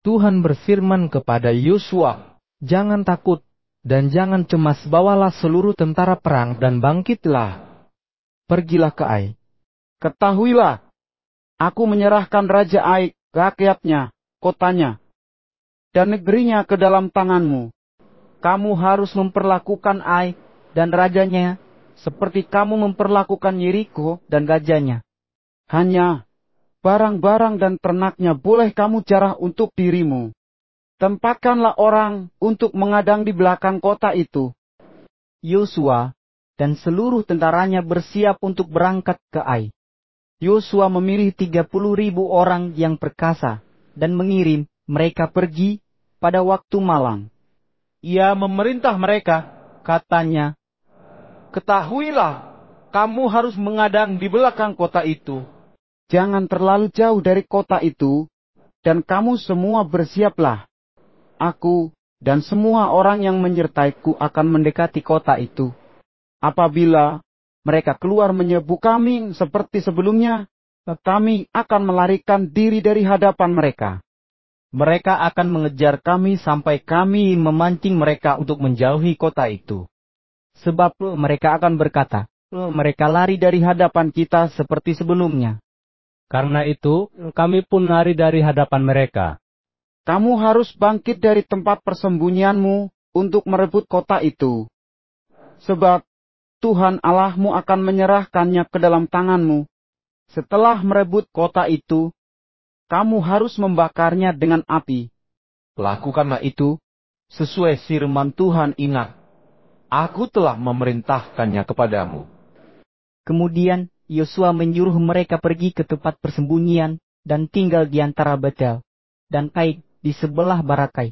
Tuhan berfirman kepada Yosua, "Jangan takut dan jangan cemas, bawalah seluruh tentara perang dan bangkitlah. Pergilah ke Ai. Ketahuilah, aku menyerahkan Raja Ai, rakyatnya, kotanya, dan negerinya ke dalam tanganmu. Kamu harus memperlakukan Ai dan rajanya seperti kamu memperlakukan Yeriko dan rajanya. Hanya barang-barang dan ternaknya boleh kamu jarah untuk dirimu. Tempatkanlah orang untuk mengadang di belakang kota itu." Yosua dan seluruh tentaranya bersiap untuk berangkat ke Ai. Yosua memilih 30.000 orang yang perkasa dan mengirim mereka pergi pada waktu malam. Ia memerintah mereka, katanya, "Ketahuilah, kamu harus mengadang di belakang kota itu. Jangan terlalu jauh dari kota itu, dan kamu semua bersiaplah. Aku dan semua orang yang menyertaiku akan mendekati kota itu. Apabila mereka keluar menyebu kami seperti sebelumnya, kami akan melarikan diri dari hadapan mereka. Mereka akan mengejar kami sampai kami memancing mereka untuk menjauhi kota itu. Sebab mereka akan berkata, mereka lari dari hadapan kita seperti sebelumnya. Karena itu, kami pun lari dari hadapan mereka." Kamu harus bangkit dari tempat persembunyianmu untuk merebut kota itu. Sebab Tuhan Allahmu akan menyerahkannya ke dalam tanganmu. Setelah merebut kota itu, kamu harus membakarnya dengan api. Lakukanlah itu sesuai firman Tuhan. Ingat, aku telah memerintahkannya kepadamu." Kemudian Yosua menyuruh mereka pergi ke tempat persembunyian dan tinggal di antara Betel dan Ai di sebelah Barakai.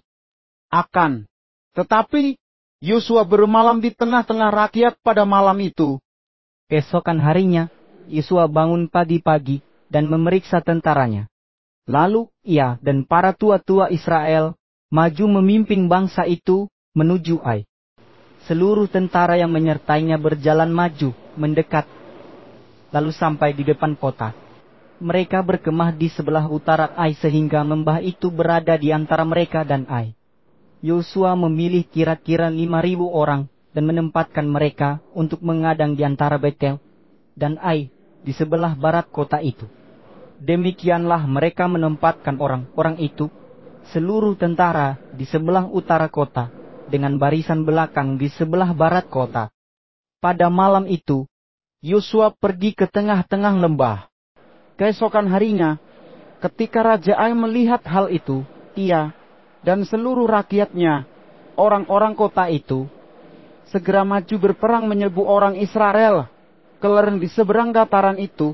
Tetapi Yosua bermalam di tengah-tengah rakyat pada malam itu. Keesokan harinya, Yosua bangun pagi-pagi dan memeriksa tentaranya. Lalu ia dan para tua-tua Israel maju memimpin bangsa itu menuju Ai. Seluruh tentara yang menyertainya berjalan maju, mendekat, lalu sampai di depan kota. Mereka berkemah di sebelah utara Ai sehingga lembah itu berada di antara mereka dan Ai. Yosua memilih kira-kira 5.000 orang dan menempatkan mereka untuk mengadang di antara Betel dan Ai di sebelah barat kota itu. Demikianlah mereka menempatkan orang-orang itu, seluruh tentara di sebelah utara kota, dengan barisan belakang di sebelah barat kota. Pada malam itu, Yosua pergi ke tengah-tengah lembah. Keesokan harinya, ketika Raja Ai melihat hal itu, ia dan seluruh rakyatnya, orang-orang kota itu, segera maju berperang menyerbu orang Israel ke lereng di seberang dataran itu.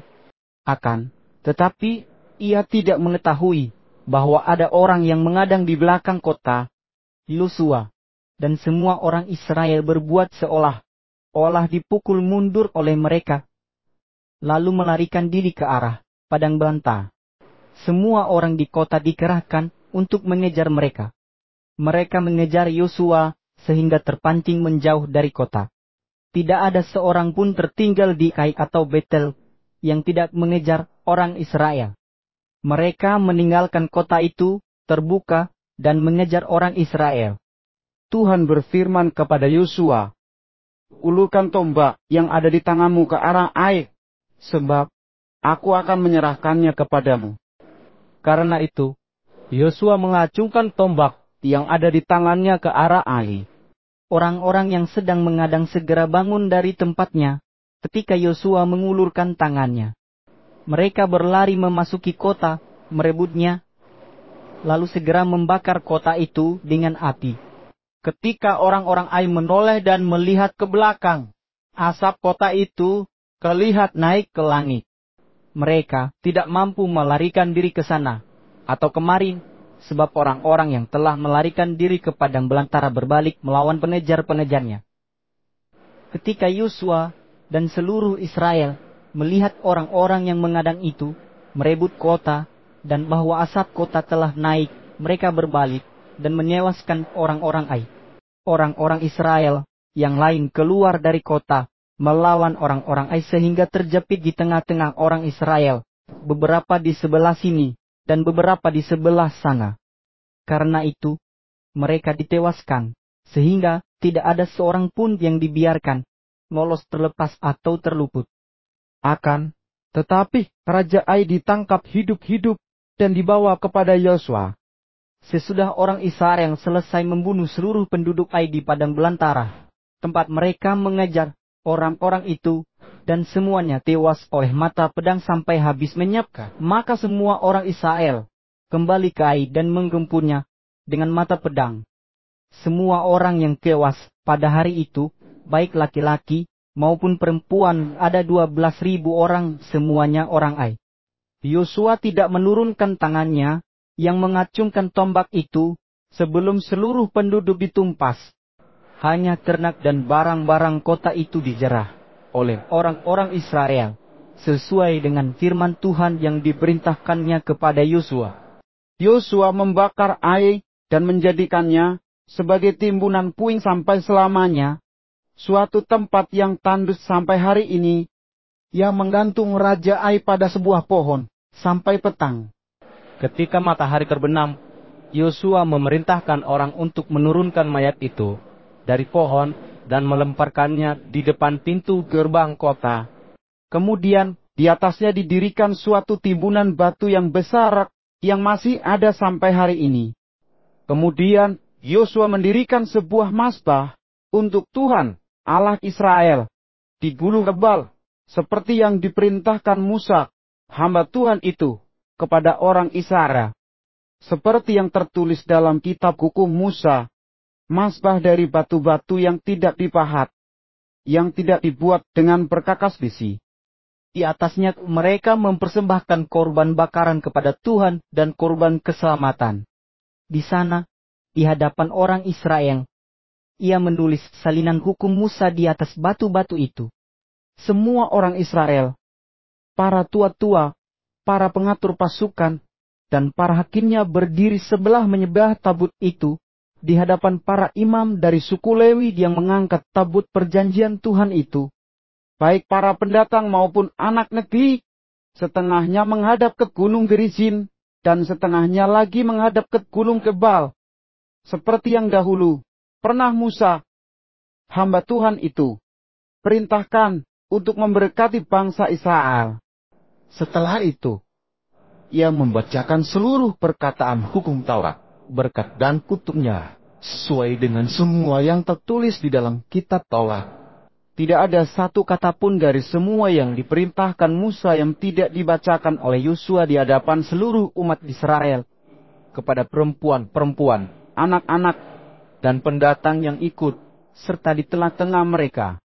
Tetapi ia tidak mengetahui bahwa ada orang yang mengadang di belakang kota. Yosua dan semua orang Israel berbuat seolah-olah dipukul mundur oleh mereka, lalu melarikan diri ke arah padang belanta. Semua orang di kota dikerahkan untuk mengejar mereka. Mereka mengejar Yosua sehingga terpancing menjauh dari kota. Tidak ada seorang pun tertinggal di Ai atau Betel yang tidak mengejar orang Israel. Mereka meninggalkan kota itu terbuka dan mengejar orang Israel. Tuhan berfirman kepada Yosua, "Ulurkan tombak yang ada di tanganmu ke arah Ai, sebab aku akan menyerahkannya kepadamu." Karena itu, Yosua mengacungkan tombak yang ada di tangannya ke arah Ai. Orang-orang yang sedang mengadang segera bangun dari tempatnya ketika Yosua mengulurkan tangannya. Mereka berlari memasuki kota, merebutnya, lalu segera membakar kota itu dengan api. Ketika orang-orang Ai menoleh dan melihat ke belakang, asap kota itu terlihat naik ke langit. Mereka tidak mampu melarikan diri ke sana atau kemari, sebab orang-orang yang telah melarikan diri ke padang belantara berbalik melawan penejar-penejarnya. Ketika Yosua dan seluruh Israel melihat orang-orang yang mengadang itu merebut kota dan bahwa asap kota telah naik, mereka berbalik dan menewaskan orang-orang Ai. Orang-orang Israel yang lain keluar dari kota melawan orang-orang Ai sehingga terjepit di tengah-tengah orang Israel, beberapa di sebelah sini dan beberapa di sebelah sana. Karena itu, mereka ditewaskan, sehingga tidak ada seorang pun yang dibiarkan lolos terlepas atau terluput. Tetapi Raja Ai ditangkap hidup-hidup dan dibawa kepada Yosua. Sesudah orang Israel selesai membunuh seluruh penduduk Ai di padang belantara, tempat mereka mengejar orang-orang itu, dan semuanya tewas oleh mata pedang sampai habis menyapka. Maka semua orang Israel kembali ke Ai dan menggempurnya dengan mata pedang. Semua orang yang tewas pada hari itu, baik laki-laki maupun perempuan, ada 12.000 orang, semuanya orang Ai. Yosua tidak menurunkan tangannya yang mengacungkan tombak itu sebelum seluruh penduduk ditumpas. Hanya ternak dan barang-barang kota itu dijerah oleh orang-orang Israel, sesuai dengan firman Tuhan yang diperintahkannya kepada Yosua. Yosua membakar Ai dan menjadikannya sebagai timbunan puing sampai selamanya, suatu tempat yang tandus sampai hari ini, yang menggantung Raja Ai pada sebuah pohon sampai petang. Ketika matahari terbenam, Yosua memerintahkan orang untuk menurunkan mayat itu dari pohon dan melemparkannya di depan pintu gerbang kota. Kemudian di atasnya didirikan suatu timbunan batu yang besar yang masih ada sampai hari ini. Kemudian Yosua mendirikan sebuah mazbah untuk Tuhan Allah Israel di Gunung Ebal, seperti yang diperintahkan Musa, hamba Tuhan itu, kepada orang Israel. Seperti yang tertulis dalam kitab hukum Musa, mazbah dari batu-batu yang tidak dipahat, yang tidak dibuat dengan perkakas besi. Di atasnya mereka mempersembahkan korban bakaran kepada Tuhan dan korban keselamatan. Di sana, di hadapan orang Israel, ia menulis salinan hukum Musa di atas batu-batu itu. Semua orang Israel, para tua-tua, para pengatur pasukan, dan para hakimnya berdiri sebelah menyembah tabut itu, di hadapan para imam dari suku Lewi yang mengangkat tabut perjanjian Tuhan itu. Baik para pendatang maupun anak negeri, setengahnya menghadap ke Gunung Gerizim, dan setengahnya lagi menghadap ke Gunung Ebal. Seperti yang dahulu pernah Musa, hamba Tuhan itu, perintahkan untuk memberkati bangsa Israel. Setelah itu, ia membacakan seluruh perkataan hukum Taurat, berkat dan kutubnya, sesuai dengan semua yang tertulis di dalam kitab Taurat. Tidak ada satu kata pun dari semua yang diperintahkan Musa yang tidak dibacakan oleh Yosua di hadapan seluruh umat Israel, kepada perempuan-perempuan, anak-anak, dan pendatang yang ikut, serta di tengah-tengah mereka.